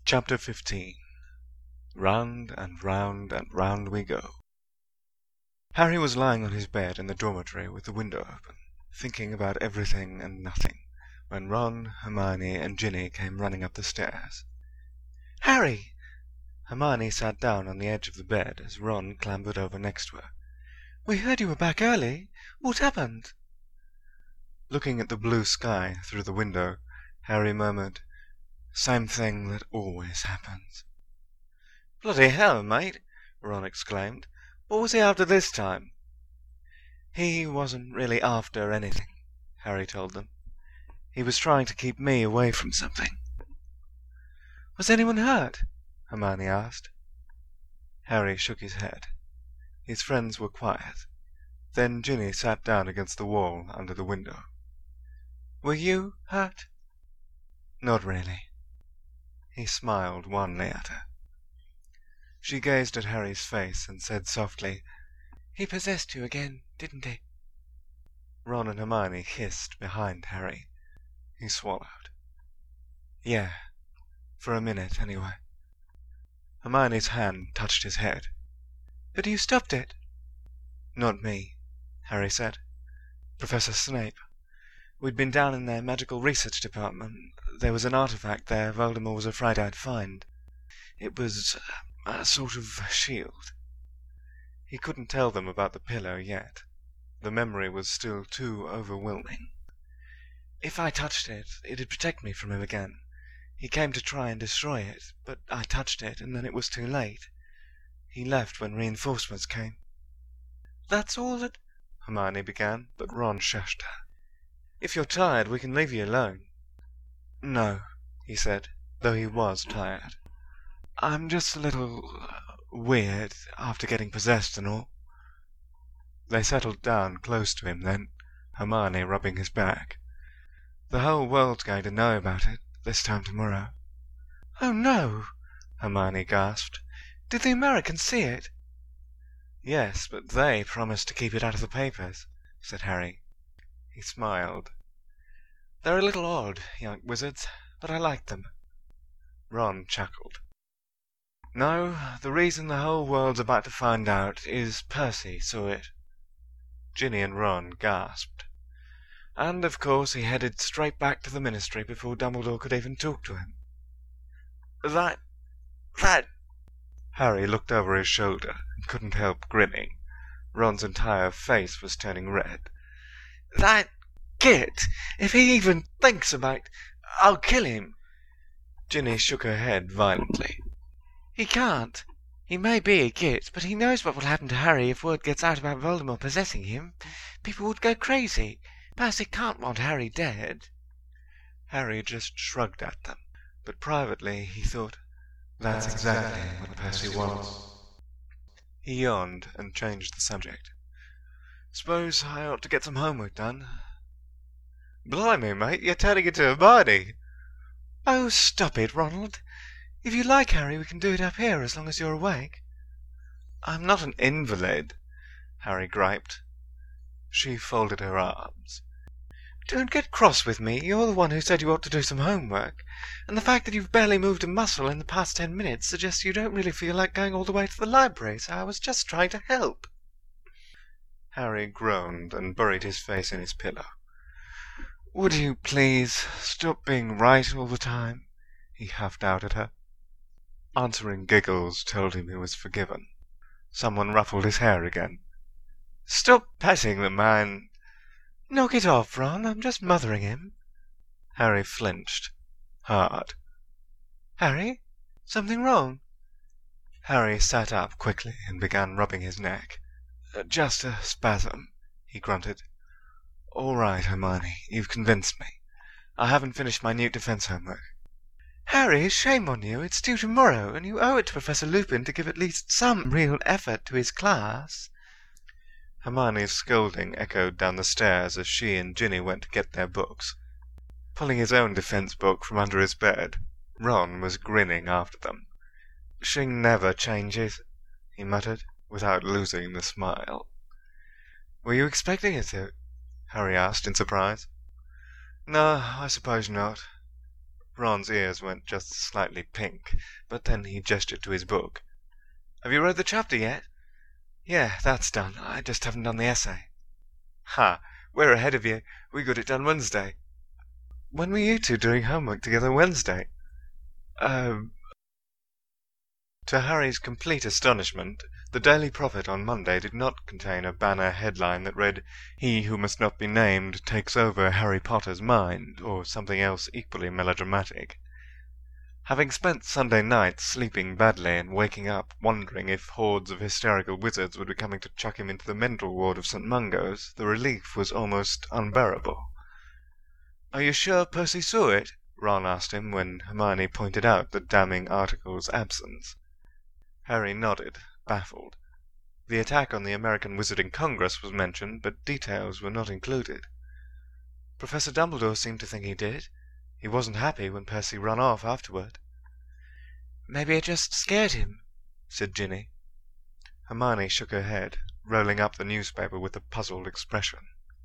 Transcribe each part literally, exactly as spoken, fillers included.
Chapter fifteen. Round and round and round we go. Harry was lying on his bed in the dormitory with the window open, thinking about everything and nothing, when Ron, Hermione, and Ginny came running up the stairs. "Harry!" Hermione sat down on the edge of the bed as Ron clambered over next to her. "We heard you were back early. What happened?" Looking at the blue sky through the window, Harry murmured, "Same thing that always happens." "Bloody hell, mate!" Ron exclaimed. "What was he after this time?" "He wasn't really after anything," Harry told them. "He was trying to keep me away from something." "Was anyone hurt?" Hermione asked. Harry shook his head. His friends were quiet. Then Ginny sat down against the wall under the window. "Were you hurt?" "Not really." He smiled wanly at her. She gazed at Harry's face and said softly, "He possessed you again, didn't he?" Ron and Hermione hissed behind Harry. He swallowed. "Yeah, for a minute anyway." Hermione's hand touched his head. "But you stopped it." "Not me," Harry said. "Professor Snape. We'd been down in their magical research department. There was an artifact there Voldemort was afraid I'd find. It was a sort of shield." He couldn't tell them about the pillow yet. The memory was still too overwhelming. "If I touched it, it'd protect me from him again. He came to try and destroy it, but I touched it, and then it was too late. He left when reinforcements came." "That's all that—" Hermione began, but Ron shushed her. "If you're tired, we can leave you alone." "No," he said, though he was tired. "I'm just a little weird after getting possessed and all." They settled down close to him then, Hermione rubbing his back. "The whole world's going to know about it this time tomorrow." "Oh, no!" Hermione gasped. "Did the Americans see it?" "Yes, but they promised to keep it out of the papers," said Harry. He smiled. "They're a little odd, young wizards, but I like them." Ron chuckled. "No, the reason the whole world's about to find out is Percy saw it." Ginny and Ron gasped. "And, of course, he headed straight back to the Ministry before Dumbledore could even talk to him." That... that... Harry looked over his shoulder and couldn't help grinning. Ron's entire face was turning red. "That git! If he even thinks about... I'll kill him!" Ginny shook her head violently. "He can't. He may be a git, but he knows what will happen to Harry if word gets out about Voldemort possessing him. People would go crazy. Percy can't want Harry dead." Harry just shrugged at them, but privately he thought, "That's exactly what Percy wants." He yawned and changed the subject. "Suppose I ought to get some homework done." "Blimey, mate, you're turning into a Hermione." "Oh, stop it, Ronald. If you like Harry, we can do it up here as long as you're awake." "I'm not an invalid," Harry griped. She folded her arms. "Don't get cross with me. You're the one who said you ought to do some homework. And the fact that you've barely moved a muscle in the past ten minutes suggests you don't really feel like going all the way to the library, so I was just trying to help." Harry groaned and buried his face in his pillow. "Would you please stop being right all the time?" he huffed out at her. Answering giggles told him he was forgiven. Someone ruffled his hair again. "Stop petting the man." "Knock it off, Ron. I'm just mothering him." Harry flinched. Hard. "Harry? Something wrong?" Harry sat up quickly and began rubbing his neck. "Just a spasm," he grunted. "All right, Hermione. You've convinced me. I haven't finished my Newt Defense homework." "Harry, shame on you. It's due tomorrow, and you owe it to Professor Lupin to give at least some real effort to his class." Hermione's scolding echoed down the stairs as she and Ginny went to get their books. Pulling his own defense book from under his bed, Ron was grinning after them. "She never changes," he muttered, without losing the smile. "Were you expecting her to?" Harry asked in surprise. "No, I suppose not." Ron's ears went just slightly pink, but then he gestured to his book. "Have you read the chapter yet?" "Yeah, that's done. I just haven't done the essay." "Ha! We're ahead of you. We got it done Wednesday." "When were you two doing homework together Wednesday?" Um... To Harry's complete astonishment, the Daily Prophet on Monday did not contain a banner headline that read, "He who must not be named takes over Harry Potter's mind," or something else equally melodramatic. Having spent Sunday night sleeping badly and waking up wondering if hordes of hysterical wizards would be coming to chuck him into the mental ward of Saint Mungo's, the relief was almost unbearable. "Are you sure Percy saw it?" Ron asked him when Hermione pointed out the damning article's absence. Harry nodded, baffled. The attack on the American Wizarding Congress was mentioned, but details were not included. "Professor Dumbledore seemed to think he did. He wasn't happy when Percy ran off afterward." "Maybe it just scared him," said Ginny. Hermione shook her head, rolling up the newspaper with a puzzled expression.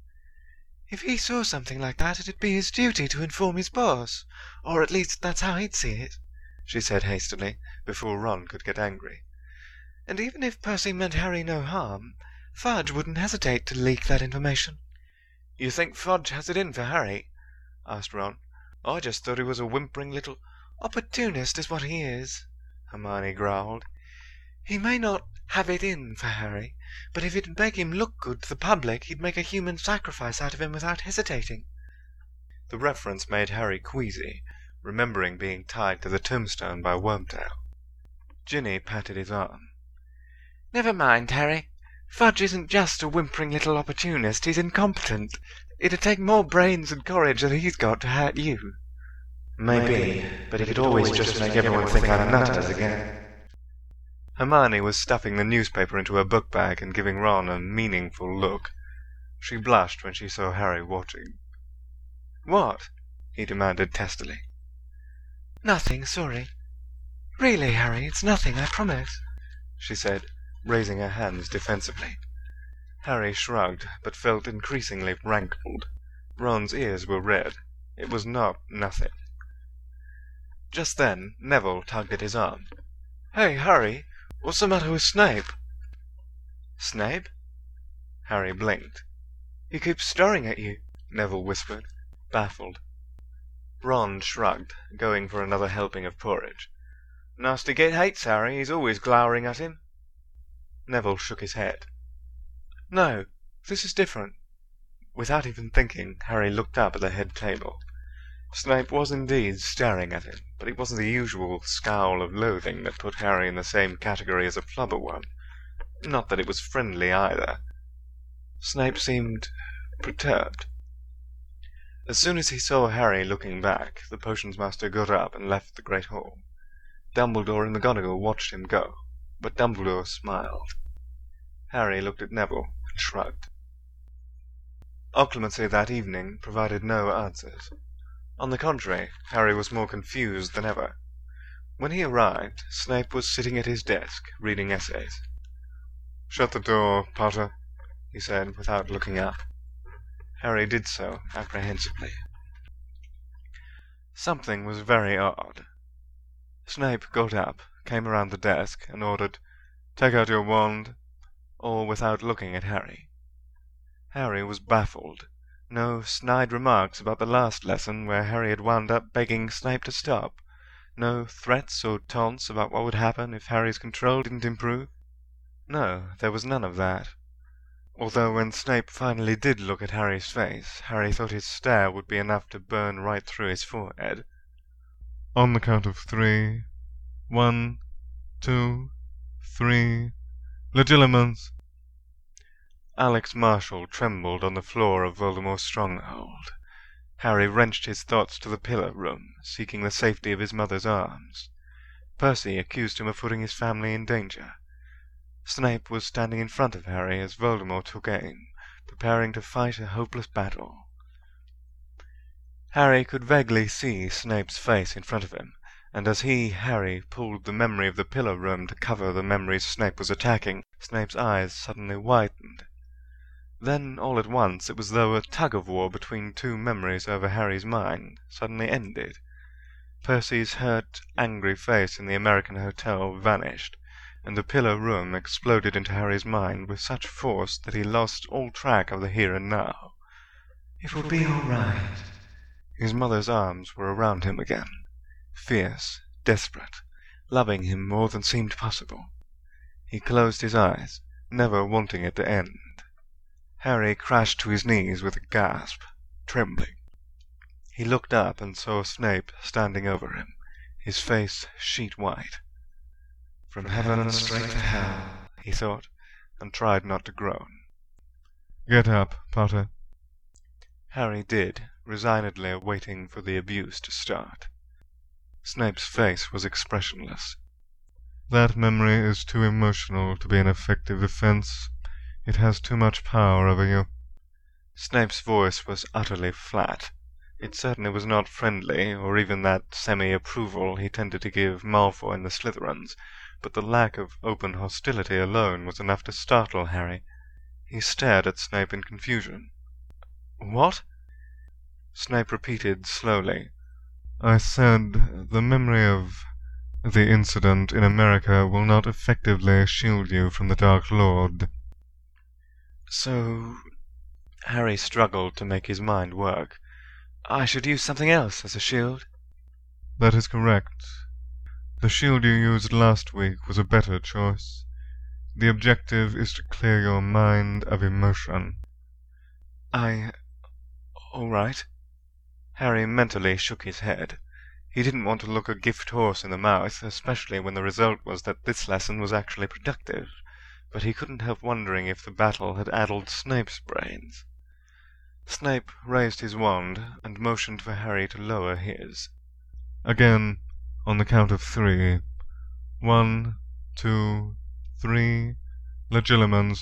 "If he saw something like that, it'd be his duty to inform his boss. Or at least that's how he'd see it," she said hastily, before Ron could get angry. "And even if Percy meant Harry no harm, Fudge wouldn't hesitate to leak that information." "You think Fudge has it in for Harry?" asked Ron. "I just thought he was a whimpering little—" "Opportunist is what he is," Hermione growled. "He may not have it in for Harry, but if it'd make him look good to the public, he'd make a human sacrifice out of him without hesitating." The reference made Harry queasy, remembering being tied to the tombstone by Wormtail. Ginny patted his arm. "Never mind, Harry. Fudge isn't just a whimpering little opportunist, he's incompetent. It'd take more brains and courage than he's got to hurt you." "Maybe, but he could always just make everyone think I'm nutters again." Hermione was stuffing the newspaper into her book bag and giving Ron a meaningful look. She blushed when she saw Harry watching. "What?" he demanded testily. "Nothing, sorry. Really, Harry, it's nothing, I promise," she said, raising her hands defensively. Harry shrugged, but felt increasingly rankled. Ron's ears were red. It was not nothing. Just then Neville tugged at his arm. "Hey, Harry, what's the matter with Snape?" "Snape?" Harry blinked. "He keeps staring at you," Neville whispered, baffled. Ron shrugged, going for another helping of porridge. "Nasty Git hates Harry. He's always glowering at him." Neville shook his head. "No, this is different." Without even thinking, Harry looked up at the head table. Snape was indeed staring at him, but it wasn't the usual scowl of loathing that put Harry in the same category as a flubberworm. Not that it was friendly either. Snape seemed perturbed. As soon as he saw Harry looking back, the potions master got up and left the great hall. Dumbledore and McGonagall watched him go, but Dumbledore smiled. Harry looked at Neville and shrugged. Occlumency that evening provided no answers. On the contrary, Harry was more confused than ever. When he arrived, Snape was sitting at his desk, reading essays. "Shut the door, Potter," he said, without looking up. Harry did so, apprehensively. Something was very odd. Snape got up, came around the desk, and ordered, "Take out your wand," all without looking at Harry. Harry was baffled. No snide remarks about the last lesson, where Harry had wound up begging Snape to stop. No threats or taunts about what would happen if Harry's control didn't improve. No, there was none of that. Although when Snape finally did look at Harry's face, Harry thought his stare would be enough to burn right through his forehead. "On the count of three. One, two, three. Legilimens!" Alex Marshall trembled on the floor of Voldemort's stronghold. Harry wrenched his thoughts to the pillar room, seeking the safety of his mother's arms. Percy accused him of putting his family in danger. Snape was standing in front of Harry as Voldemort took aim, preparing to fight a hopeless battle. Harry could vaguely see Snape's face in front of him, and as he, Harry, pulled the memory of the pillar room to cover the memories Snape was attacking, Snape's eyes suddenly widened. Then, all at once, it was as though a tug-of-war between two memories over Harry's mind suddenly ended. Percy's hurt, angry face in the American hotel vanished, and the pillar room exploded into Harry's mind with such force that he lost all track of the here and now. "It will be all right." His mother's arms were around him again, fierce, desperate, loving him more than seemed possible. He closed his eyes, never wanting it to end. Harry crashed to his knees with a gasp, trembling. He looked up and saw Snape standing over him, his face sheet white. "From heaven straight to hell," he thought, and tried not to groan. "Get up, Potter." Harry did, resignedly waiting for the abuse to start. Snape's face was expressionless. "That memory is too emotional to be an effective defense. It has too much power over you." Snape's voice was utterly flat. It certainly was not friendly, or even that semi-approval he tended to give Malfoy and the Slytherins, but the lack of open hostility alone was enough to startle Harry. He stared at Snape in confusion. "What?" Snape repeated slowly. "I said the memory of the incident in America will not effectively shield you from the Dark Lord." "So—" Harry struggled to make his mind work. "I should use something else as a shield?" "That is correct. The shield you used last week was a better choice. The objective is to clear your mind of emotion." I... all right." Harry mentally shook his head. He didn't want to look a gift horse in the mouth, especially when the result was that this lesson was actually productive, but he couldn't help wondering if the battle had addled Snape's brains. Snape raised his wand and motioned for Harry to lower his. "Again, on the count of three. One, two, three. Legilimens."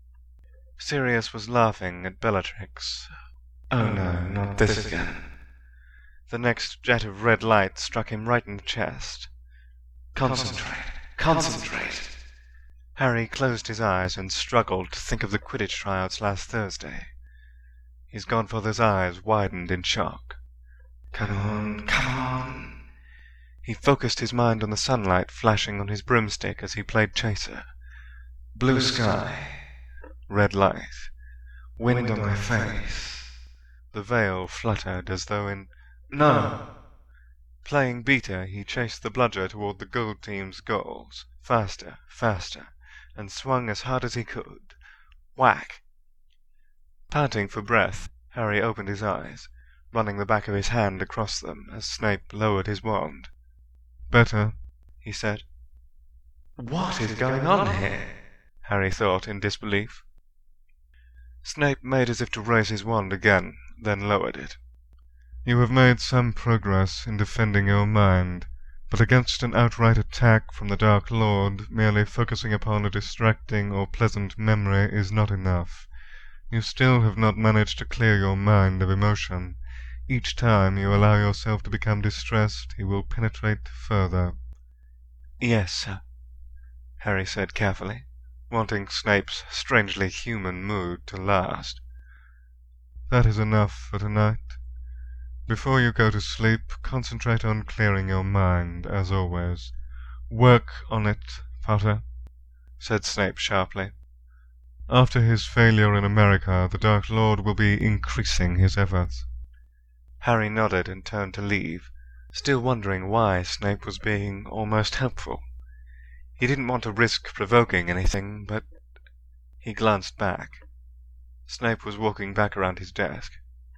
Sirius was laughing at Bellatrix. "Oh no, not this again." The next jet of red light struck him right in the chest. "Concentrate, concentrate." Harry closed his eyes and struggled to think of the Quidditch tryouts last Thursday. His godfather's eyes widened in shock. "Come on, come on." He focused his mind on the sunlight flashing on his broomstick as he played chaser. Blue sky, red light, wind on my face. The veil fluttered as though in... No! Playing beater, he chased the bludger toward the gold team's goals, faster, faster, and swung as hard as he could. Whack! Panting for breath, Harry opened his eyes, running the back of his hand across them as Snape lowered his wand. "Better," he said. "What is going on here?" Harry thought in disbelief. Snape made as if to raise his wand again, then lowered it. "You have made some progress in defending your mind, but against an outright attack from the Dark Lord, merely focusing upon a distracting or pleasant memory is not enough. You still have not managed to clear your mind of emotion. Each time you allow yourself to become distressed, he will penetrate further." "Yes, sir," Harry said carefully, wanting Snape's strangely human mood to last. "That is enough for tonight. Before you go to sleep, concentrate on clearing your mind, as always. Work on it, Potter," said Snape sharply. "After his failure in America, the Dark Lord will be increasing his efforts." Harry nodded and turned to leave, still wondering why Snape was being almost helpful. He didn't want to risk provoking anything, but... He glanced back. Snape was walking back around his desk.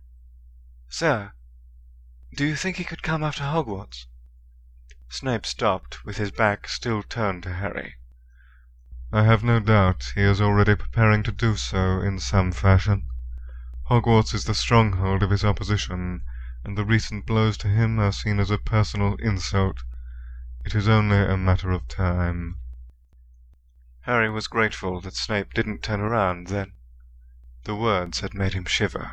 "Sir, do you think he could come after Hogwarts?" Snape stopped, with his back still turned to Harry. "I have no doubt he is already preparing to do so in some fashion. Hogwarts is the stronghold of his opposition, and the recent blows to him are seen as a personal insult. It is only a matter of time." Harry was grateful that Snape didn't turn around then. The words had made him shiver.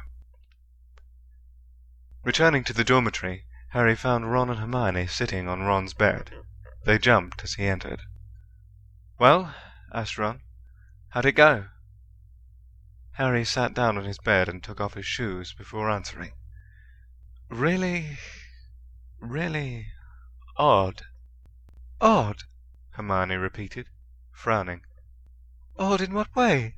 Returning to the dormitory, Harry found Ron and Hermione sitting on Ron's bed. They jumped as he entered. "Well?" asked Ron. "How'd it go?" Harry sat down on his bed and took off his shoes before answering. "Really Really odd. Odd? Hermione repeated, frowning. Odd in what way?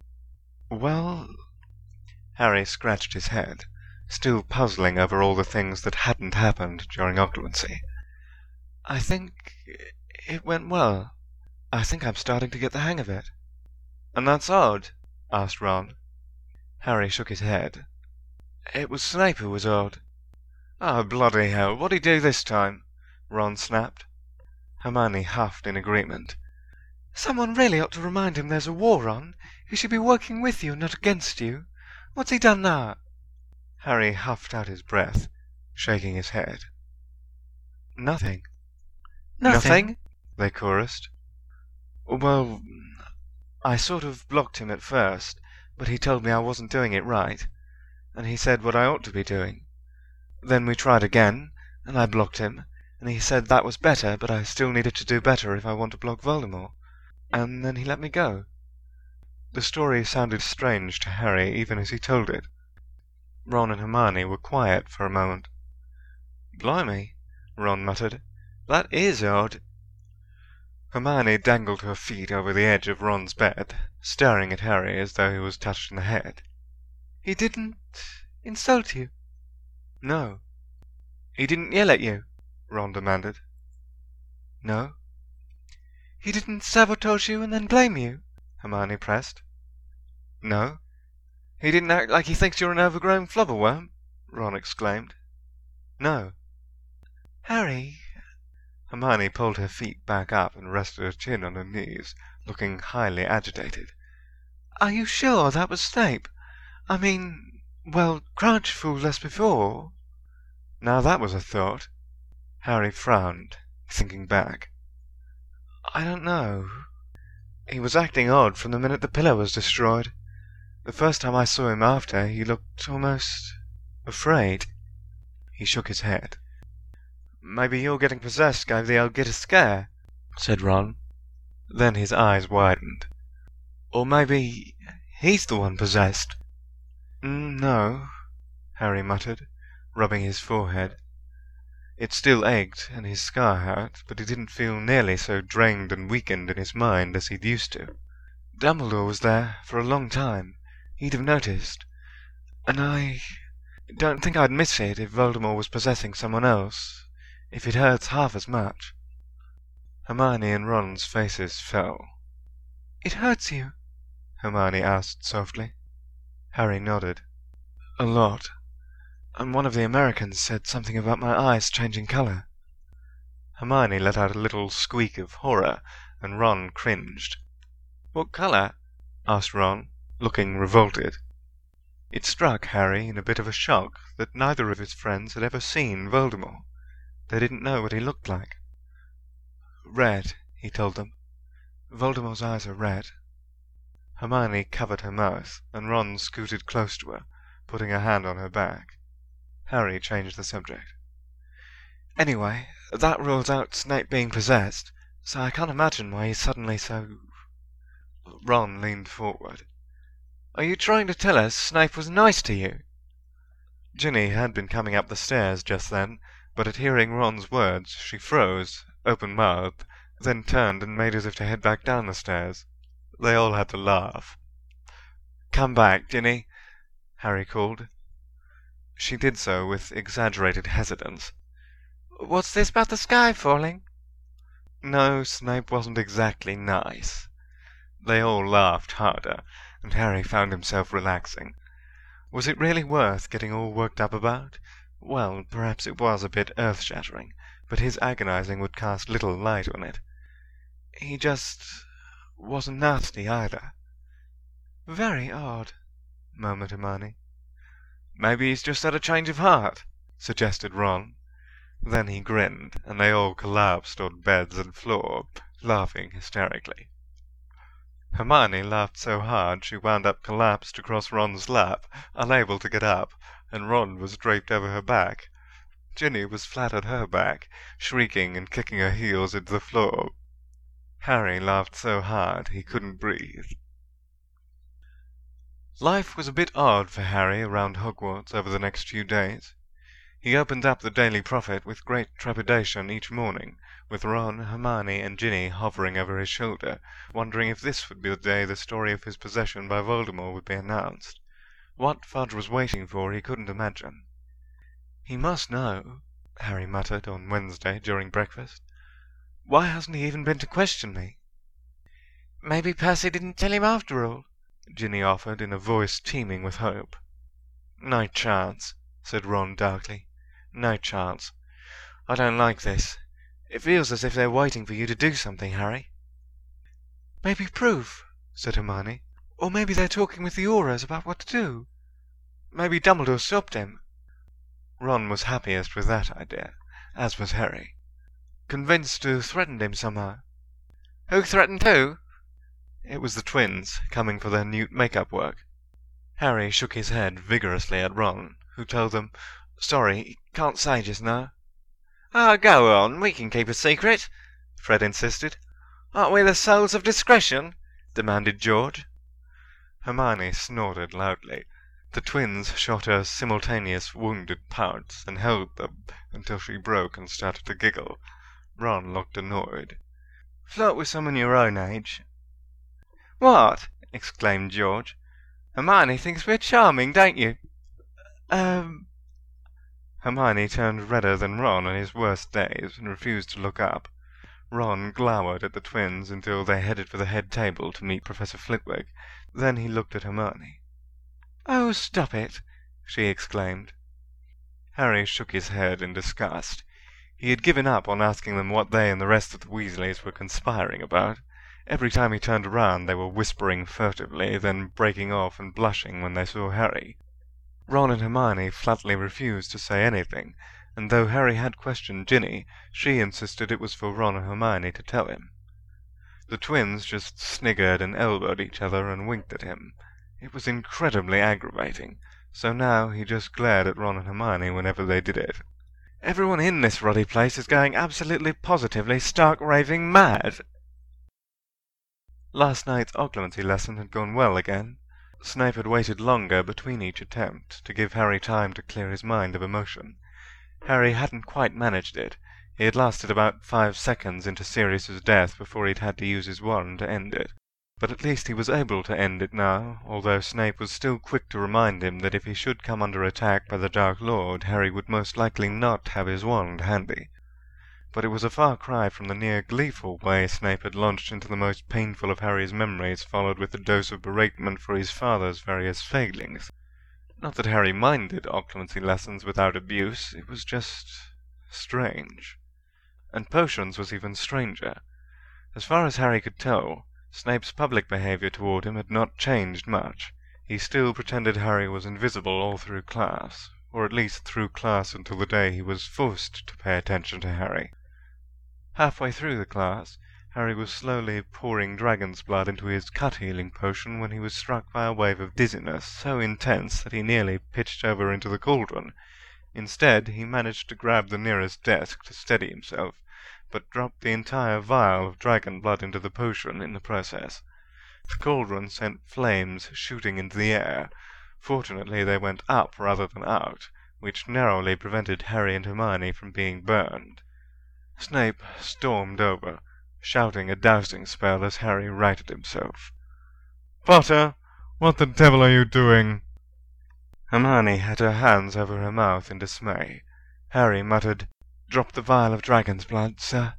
Well, Harry scratched his head, still puzzling over all the things that hadn't happened during occupancy. I think it went well. I think I'm starting to get the hang of it. And that's odd? Asked Ron. Harry shook his head. It was Snape who was odd. Oh, bloody hell, what'd he do this time? Ron snapped. Hermione huffed in agreement. Someone really ought to remind him there's a war on. He should be working with you, not against you. What's he done now? Harry huffed out his breath, shaking his head. Nothing. Nothing? Nothing? They chorused. Well, I sort of blocked him at first, but he told me I wasn't doing it right, and he said what I ought to be doing. Then we tried again, and I blocked him, and he said that was better, but I still needed to do better if I want to block Voldemort. And then he let me go. The story sounded strange to Harry even as he told it. Ron and Hermione were quiet for a moment. Blimey, Ron muttered. That is odd. Hermione dangled her feet over the edge of Ron's bed, staring at Harry as though he was touched in the head. He didn't insult you? No. He didn't yell at you? Ron demanded. No. He didn't sabotage you and then blame you? Hermione pressed. No. He didn't act like he thinks you're an overgrown flubberworm? Ron exclaimed. No. Harry... Hermione pulled her feet back up and rested her chin on her knees, looking highly agitated. Are you sure that was Snape? I mean, well, Crouch fooled us before. Now that was a thought. Harry frowned, thinking back. I don't know. He was acting odd from the minute the pillar was destroyed. The first time I saw him after, he looked almost afraid. He shook his head. Maybe your getting possessed gave the old git a scare, said Ron. Then his eyes widened. Or maybe he's the one possessed. Mm, no, Harry muttered, rubbing his forehead. It still ached, and his scar hurt, but he didn't feel nearly so drained and weakened in his mind as he'd used to. Dumbledore was there for a long time. He'd have noticed. And I don't think I'd miss it if Voldemort was possessing someone else, if it hurts half as much. Hermione and Ron's faces fell. It hurts you? Hermione asked softly. Harry nodded. A lot. And one of the Americans said something about my eyes changing colour. Hermione let out a little squeak of horror, and Ron cringed. What colour? Asked Ron, looking revolted. It struck Harry in a bit of a shock that neither of his friends had ever seen Voldemort. They didn't know what he looked like. Red, he told them. Voldemort's eyes are red. Hermione covered her mouth, and Ron scooted close to her, putting a hand on her back. Harry changed the subject. Anyway, that rules out Snape being possessed, so I can't imagine why he's suddenly so... Ron leaned forward. Are you trying to tell us Snape was nice to you? Ginny had been coming up the stairs just then, but at hearing Ron's words she froze, open-mouthed, then turned and made as if to head back down the stairs. They all had to laugh. "Come back, Ginny," Harry called. She did so with exaggerated hesitance. What's this about the sky falling? No, Snape wasn't exactly nice. They all laughed harder, and Harry found himself relaxing. Was it really worth getting all worked up about? Well, perhaps it was a bit earth-shattering, but his agonizing would cast little light on it. He just wasn't nasty either. Very odd, murmured Hermione. Maybe he's just had a change of heart, suggested Ron. Then he grinned, and they all collapsed on beds and floor, laughing hysterically. Hermione laughed so hard she wound up collapsed across Ron's lap, unable to get up, and Ron was draped over her back. Ginny was flat on her back, shrieking and kicking her heels into the floor. Harry laughed so hard he couldn't breathe. Life was a bit odd for Harry around Hogwarts over the next few days. He opened up the Daily Prophet with great trepidation each morning, with Ron, Hermione, and Ginny hovering over his shoulder, wondering if this would be the day the story of his possession by Voldemort would be announced. What Fudge was waiting for he couldn't imagine. "He must know," Harry muttered on Wednesday during breakfast. "Why hasn't he even been to question me?" "Maybe Percy didn't tell him after all," Ginny offered in a voice teeming with hope. "No chance," said Ron darkly. "No chance. I don't like this. It feels as if they're waiting for you to do something, Harry." "Maybe proof," said Hermione. "Or maybe they're talking with the Aurors about what to do. Maybe Dumbledore stopped him." Ron was happiest with that idea, as was Harry. Convinced to threaten him somehow. "Who threatened who?" It was the twins, coming for their Newt make-up work. Harry shook his head vigorously at Ron, who told them, "Sorry, can't say just now." "Oh, go on, we can keep a secret," Fred insisted. "Aren't we the souls of discretion?" demanded George. Hermione snorted loudly. The twins shot her simultaneous wounded pouts and held them until she broke and started to giggle. Ron looked annoyed. "Flirt with someone your own age." "What?" exclaimed George. "Hermione thinks we're charming, don't you?" Um. Hermione turned redder than Ron on his worst days and refused to look up. Ron glowered at the twins until they headed for the head table to meet Professor Flitwick. Then he looked at Hermione. "Oh, stop it!" she exclaimed. Harry shook his head in disgust. He had given up on asking them what they and the rest of the Weasleys were conspiring about. Every time he turned around they were whispering furtively, then breaking off and blushing when they saw Harry. Ron and Hermione flatly refused to say anything, and though Harry had questioned Ginny, she insisted it was for Ron and Hermione to tell him. The twins just sniggered and elbowed each other and winked at him. It was incredibly aggravating, so now he just glared at Ron and Hermione whenever they did it. "Everyone in this ruddy place is going absolutely positively stark raving mad." Last night's occlumency lesson had gone well again. Snape had waited longer between each attempt, to give Harry time to clear his mind of emotion. Harry hadn't quite managed it. He had lasted about five seconds into Sirius's death before he'd had to use his wand to end it. But at least he was able to end it now, although Snape was still quick to remind him that if he should come under attack by the Dark Lord, Harry would most likely not have his wand handy. But it was a far cry from the near gleeful way Snape had launched into the most painful of Harry's memories, followed with a dose of beratement for his father's various failings. Not that Harry minded occlumency lessons without abuse, it was just strange. And potions was even stranger. As far as Harry could tell, Snape's public behavior toward him had not changed much. He still pretended Harry was invisible all through class, or at least through class until the day he was forced to pay attention to Harry. Halfway through the class, Harry was slowly pouring dragon's blood into his cut-healing potion when he was struck by a wave of dizziness so intense that he nearly pitched over into the cauldron. Instead, he managed to grab the nearest desk to steady himself, but dropped the entire vial of dragon blood into the potion in the process. The cauldron sent flames shooting into the air. Fortunately, they went up rather than out, which narrowly prevented Harry and Hermione from being burned. Snape stormed over, shouting a dousing spell as Harry righted himself. "Potter, what the devil are you doing?" Hermione had her hands over her mouth in dismay. Harry muttered, "Drop the vial of dragon's blood, sir."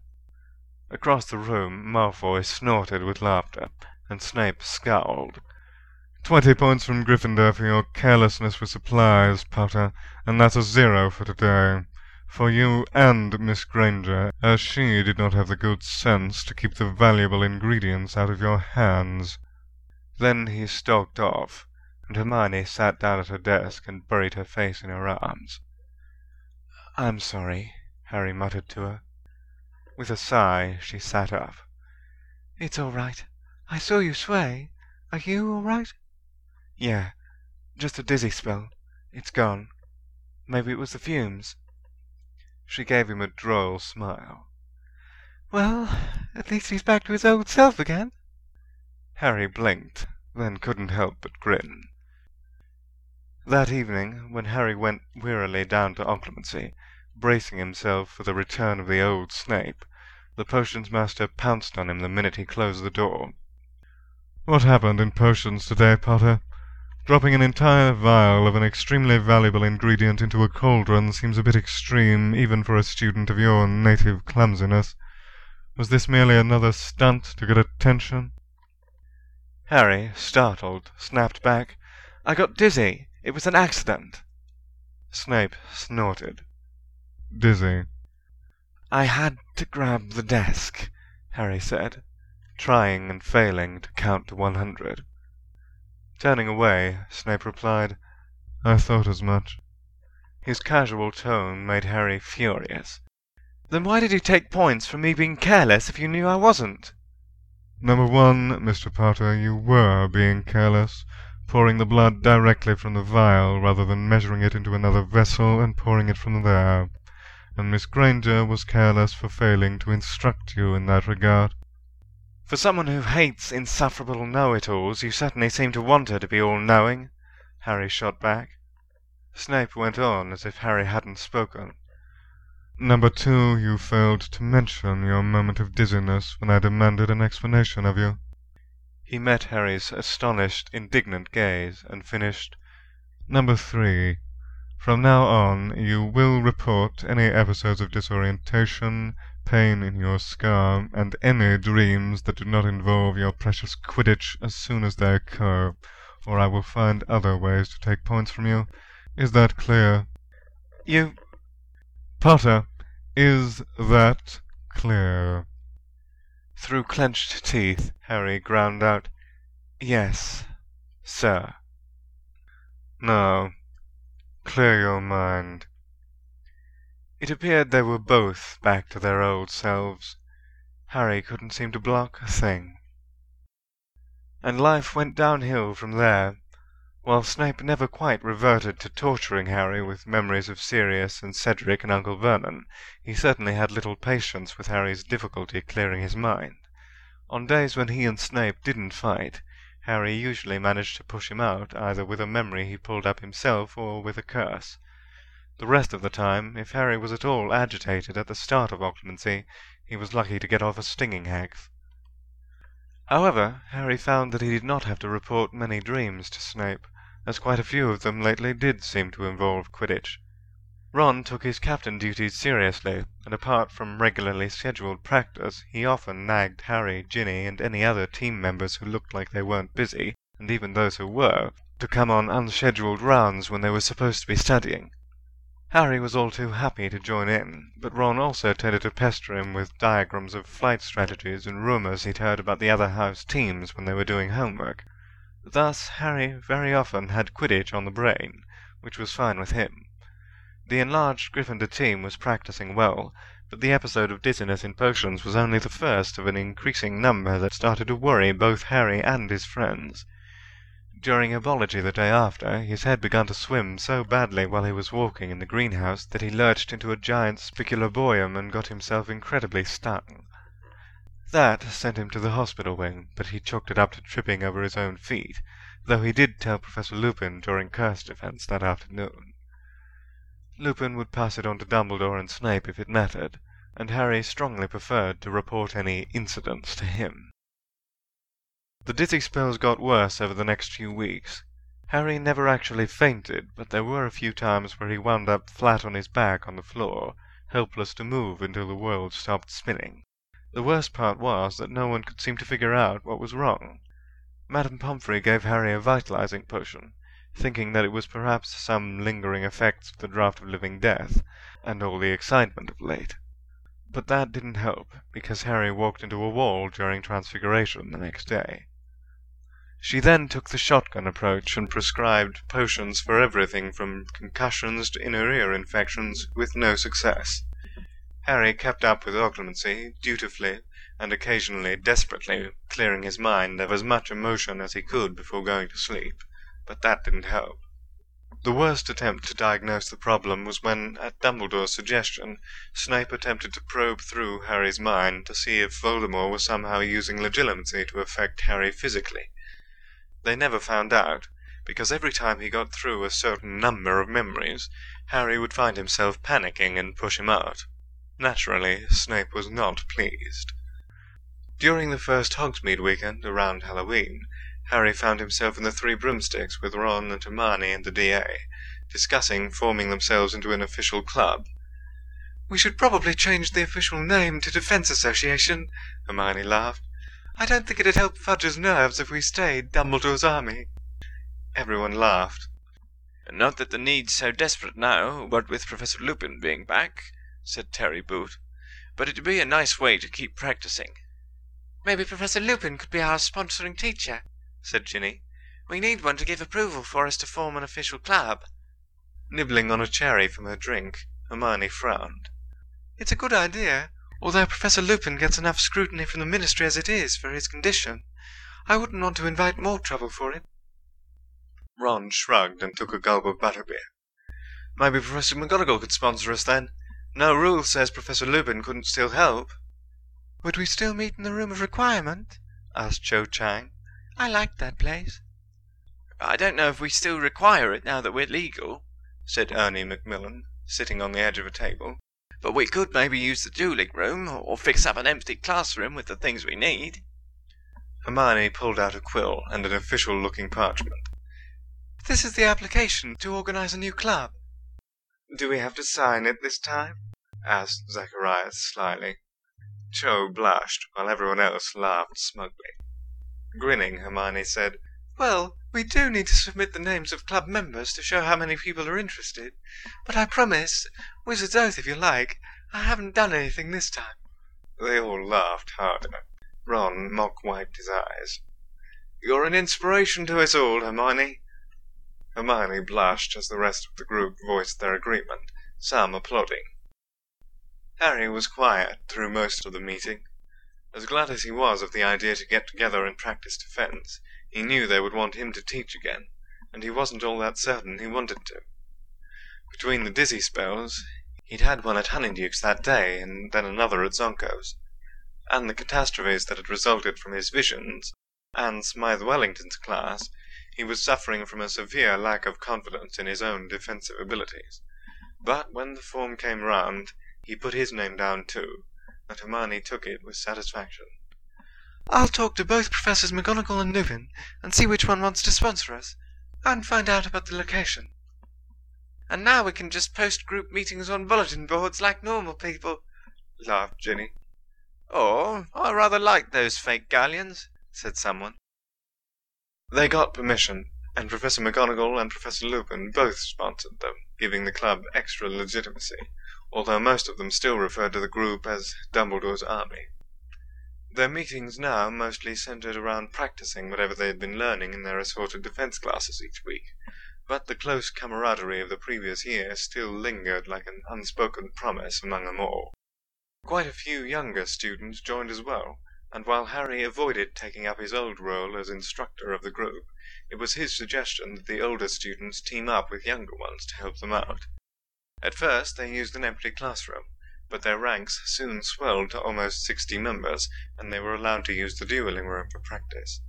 Across the room, Malfoy snorted with laughter, and Snape scowled. Twenty points from Gryffindor for your carelessness with supplies, Potter, and that's a zero for today. For you and Miss Granger, as she did not have the good sense to keep the valuable ingredients out of your hands. Then he stalked off, and Hermione sat down at her desk and buried her face in her arms. "I'm sorry," Harry muttered to her. With a sigh, she sat up. "It's all right. I saw you sway. Are you all right?" "Yeah, just a dizzy spell. It's gone. Maybe it was the fumes." She gave him a droll smile. "Well, at least he's back to his old self again." Harry blinked, then couldn't help but grin. That evening, when Harry went wearily down to Occlumency, bracing himself for the return of the old Snape, the potions master pounced on him the minute he closed the door. "What happened in potions today, Potter? Dropping an entire vial of an extremely valuable ingredient into a cauldron seems a bit extreme, even for a student of your native clumsiness. Was this merely another stunt to get attention?" Harry, startled, snapped back, "I got dizzy. It was an accident." Snape snorted. "Dizzy?" "I had to grab the desk," Harry said, trying and failing to count to one hundred. Turning away, Snape replied, "I thought as much." His casual tone made Harry furious. "Then why did you take points for me being careless if you knew I wasn't?" "Number one, Mister Potter, you were being careless, pouring the blood directly from the vial rather than measuring it into another vessel and pouring it from there. And Miss Granger was careless for failing to instruct you in that regard." "For someone who hates insufferable know-it-alls, you certainly seem to want her to be all-knowing," Harry shot back. Snape went on as if Harry hadn't spoken. "Number two, you failed to mention your moment of dizziness when I demanded an explanation of you." He met Harry's astonished, indignant gaze, and finished, "Number three, from now on you will report any episodes of disorientation, pain in your skull, and any dreams that do not involve your precious Quidditch as soon as they occur, or I will find other ways to take points from you. Is that clear?" "You—" "Potter, is that clear?" Through clenched teeth, Harry ground out, "Yes, sir." "Now, clear your mind." It appeared they were both back to their old selves. Harry couldn't seem to block a thing. And life went downhill from there. While Snape never quite reverted to torturing Harry with memories of Sirius and Cedric and Uncle Vernon, he certainly had little patience with Harry's difficulty clearing his mind. On days when he and Snape didn't fight, Harry usually managed to push him out either with a memory he pulled up himself or with a curse. The rest of the time, if Harry was at all agitated at the start of Occlumency, he was lucky to get off a stinging hex. However, Harry found that he did not have to report many dreams to Snape, as quite a few of them lately did seem to involve Quidditch. Ron took his captain duties seriously, and apart from regularly scheduled practice, he often nagged Harry, Ginny, and any other team members who looked like they weren't busy, and even those who were, to come on unscheduled rounds when they were supposed to be studying. Harry was all too happy to join in, but Ron also tended to pester him with diagrams of flight strategies and rumours he'd heard about the other house teams when they were doing homework. Thus, Harry very often had Quidditch on the brain, which was fine with him. The enlarged Gryffindor team was practicing well, but the episode of dizziness in potions was only the first of an increasing number that started to worry both Harry and his friends. During herbology the day after, his head began to swim so badly while he was walking in the greenhouse that he lurched into a giant spiculoboreum and got himself incredibly stung. That sent him to the hospital wing, but he chalked it up to tripping over his own feet, though he did tell Professor Lupin during curse defense that afternoon. Lupin would pass it on to Dumbledore and Snape if it mattered, and Harry strongly preferred to report any incidents to him. The dizzy spells got worse over the next few weeks. Harry never actually fainted, but there were a few times where he wound up flat on his back on the floor, helpless to move until the world stopped spinning. The worst part was that no one could seem to figure out what was wrong. Madame Pomfrey gave Harry a vitalizing potion, thinking that it was perhaps some lingering effects of the draught of living death, and all the excitement of late. But that didn't help, because Harry walked into a wall during Transfiguration the next day. She then took the shotgun approach and prescribed potions for everything from concussions to inner ear infections, with no success. Harry kept up with Occlumency, dutifully, and occasionally desperately, clearing his mind of as much emotion as he could before going to sleep, but that didn't help. The worst attempt to diagnose the problem was when, at Dumbledore's suggestion, Snape attempted to probe through Harry's mind to see if Voldemort was somehow using legilimency to affect Harry physically. They never found out, because every time he got through a certain number of memories, Harry would find himself panicking and push him out. Naturally, Snape was not pleased. During the first Hogsmeade weekend, around Halloween, Harry found himself in the Three Broomsticks with Ron and Hermione and the D A, discussing forming themselves into an official club. "We should probably change the official name to Defence Association," Hermione laughed. "I don't think it'd help Fudge's nerves if we stayed Dumbledore's Army." Everyone laughed. "Not that the need's so desperate now, what with Professor Lupin being back," said Terry Boot. "But it'd be a nice way to keep practicing." "Maybe Professor Lupin could be our sponsoring teacher," said Ginny. "We need one to give approval for us to form an official club." Nibbling on a cherry from her drink, Hermione frowned. "It's a good idea, although Professor Lupin gets enough scrutiny from the Ministry as it is for his condition. I wouldn't want to invite more trouble for him." Ron shrugged and took a gulp of butterbeer. "Maybe Professor McGonagall could sponsor us then. No rule says Professor Lupin couldn't still help." "Would we still meet in the Room of Requirement?" asked Cho Chang. "I liked that place." "I don't know if we still require it now that we're legal," said Ernie Macmillan, sitting on the edge of a table. "But we could maybe use the dueling room, or fix up an empty classroom with the things we need." Hermione pulled out a quill and an official-looking parchment. "This is the application to organize a new club." "Do we have to sign it this time?" asked Zacharias slyly. Cho blushed, while everyone else laughed smugly. Grinning, Hermione said, "Well, we do need to submit the names of club members to show how many people are interested. But I promise, Wizard's Oath if you like, I haven't done anything this time." They all laughed harder. Ron mock-wiped his eyes. "You're an inspiration to us all, Hermione." Hermione blushed as the rest of the group voiced their agreement, some applauding. Harry was quiet through most of the meeting. As glad as he was of the idea to get together and practice defense, he knew they would want him to teach again, and he wasn't all that certain he wanted to. Between the dizzy spells, he'd had one at Honeydukes that day, and then another at Zonko's, and the catastrophes that had resulted from his visions, and Smythe Wellington's class, he was suffering from a severe lack of confidence in his own defensive abilities. But when the form came round, he put his name down too, and Hermione took it with satisfaction. "I'll talk to both Professors McGonagall and Lupin, and see which one wants to sponsor us, and find out about the location." "And now we can just post group meetings on bulletin boards like normal people," laughed Ginny. "Oh, I rather like those fake galleons," said someone. They got permission, and Professor McGonagall and Professor Lupin both sponsored them, giving the club extra legitimacy, although most of them still referred to the group as Dumbledore's Army. Their meetings now mostly centered around practicing whatever they had been learning in their assorted defense classes each week, but the close camaraderie of the previous year still lingered like an unspoken promise among them all. Quite a few younger students joined as well, and while Harry avoided taking up his old role as instructor of the group, it was his suggestion that the older students team up with younger ones to help them out. At first they used an empty classroom, but their ranks soon swelled to almost sixty members, and they were allowed to use the dueling room for practice.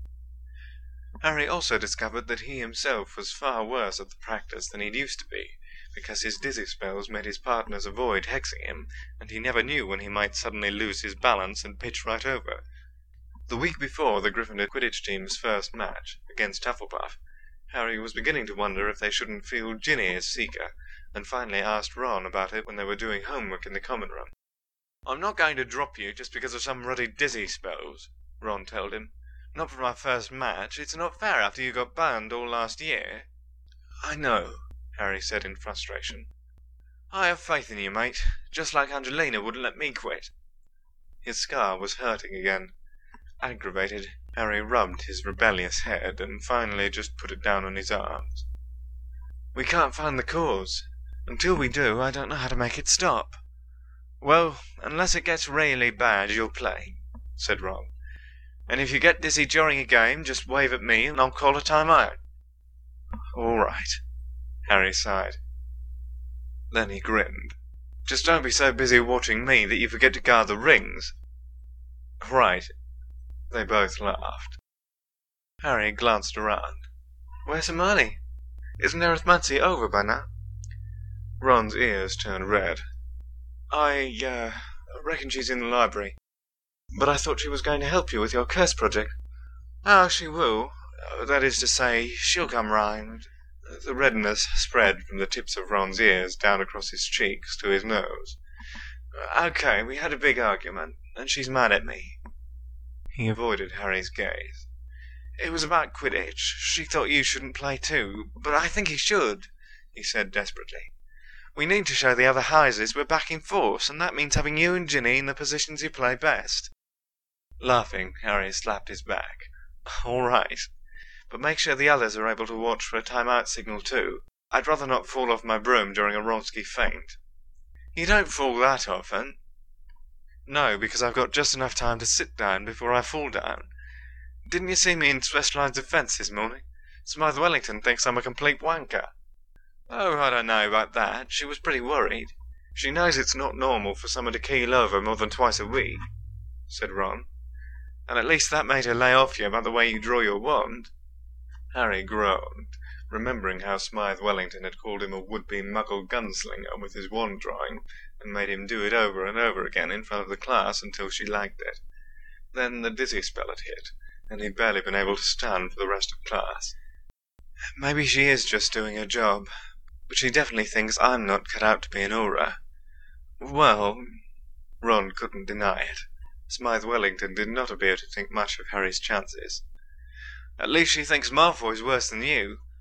Harry also discovered that he himself was far worse at the practice than he'd used to be, because his dizzy spells made his partners avoid hexing him, and he never knew when he might suddenly lose his balance and pitch right over. The week before the Gryffindor Quidditch team's first match, against Hufflepuff, Harry was beginning to wonder if they shouldn't field Ginny as Seeker, and finally asked Ron about it when they were doing homework in the common room. "I'm not going to drop you just because of some ruddy dizzy spells," Ron told him. "Not from our first match. It's not fair after you got banned all last year." "I know," Harry said in frustration. "I have faith in you, mate, just like Angelina wouldn't let me quit." His scar was hurting again. Aggravated, Harry rubbed his rebellious head and finally just put it down on his arms. "We can't find the cause. Until we do, I don't know how to make it stop." "Well, unless it gets really bad, you'll play," said Ron. "And if you get dizzy during a game, just wave at me and I'll call a time-out." "All right," Harry sighed. Then he grinned. "Just don't be so busy watching me that you forget to guard the rings." "Right." They both laughed. Harry glanced around. Where's Hermione? Isn't arithmancy over by now? Ron's ears turned red. I, uh, reckon she's in the library. But I thought she was going to help you with your curse project. Oh, she will. Uh, that is to say, she'll come round. The redness spread from the tips of Ron's ears down across his cheeks to his nose. Okay, we had a big argument, and she's mad at me. He avoided Harry's gaze. It was about Quidditch. She thought you shouldn't play too, but I think he should, he said desperately. We need to show the other houses we're back in force, and that means having you and Ginny in the positions you play best. Laughing, Harry slapped his back. All right. But make sure the others are able to watch for a time-out signal too. I'd rather not fall off my broom during a Wronski feint. You don't fall that often. No, because I've got just enough time to sit down before I fall down. Didn't you see me in Special Lines Defence this morning? Smythe Wellington thinks I'm a complete wanker. Oh, I don't know about that. She was pretty worried. She knows it's not normal for someone to keel over more than twice a week, said Ron. And at least that made her lay off you about the way you draw your wand. Harry groaned, remembering how Smythe Wellington had called him a would-be muggle gunslinger with his wand drawing, and made him do it over and over again in front of the class until she liked it. Then the dizzy spell had hit, and he'd barely been able to stand for the rest of class. Maybe she is just doing her job, but she definitely thinks I'm not cut out to be an Auror. Well, Ron couldn't deny it. Smythe Wellington did not appear to think much of Harry's chances. At least she thinks Malfoy's worse than you.